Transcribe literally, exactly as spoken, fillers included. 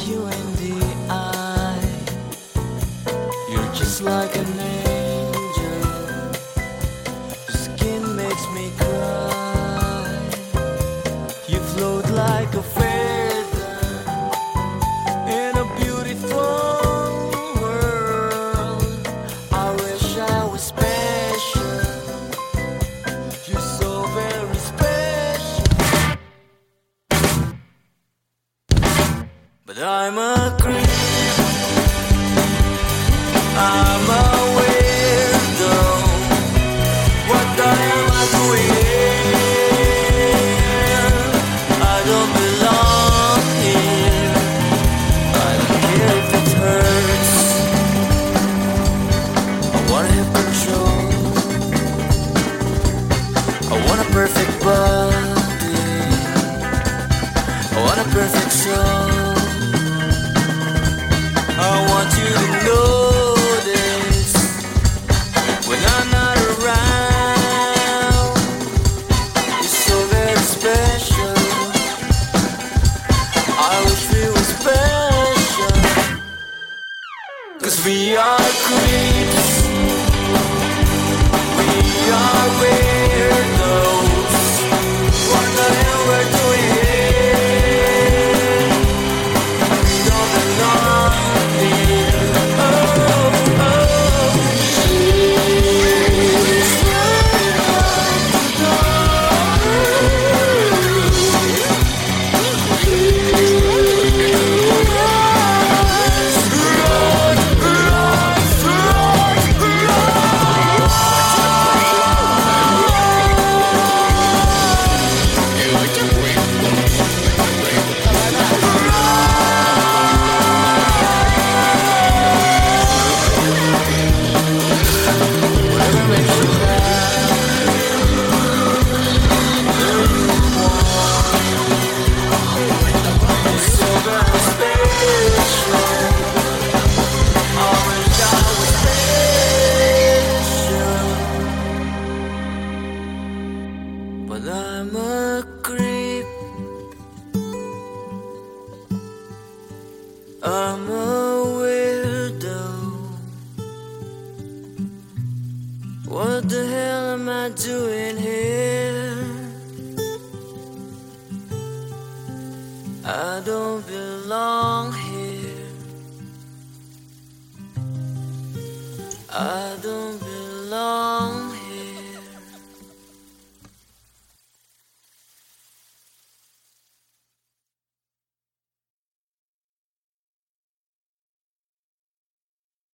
you in the eye. You're just like an angel. Your skin makes me cry. You float like a feather in a beautiful world. I wish I was special. You're so very special. But I'm a creep. I'm a weirdo. What the hell am I doing here? I don't belong here. I don't care if it hurts. I wanna have control. I want a perfect body. I want a perfect soul. I want you to notice when I'm not around. You're so very special. I wish we were special. 'Cause we are creeps. We are weirdos. What the hell we're doing here? We don't belong here. Oh, oh. She's right on the But I'm a creep. I'm a weirdo. What the hell am I doing here? I don't belong here. I don't belong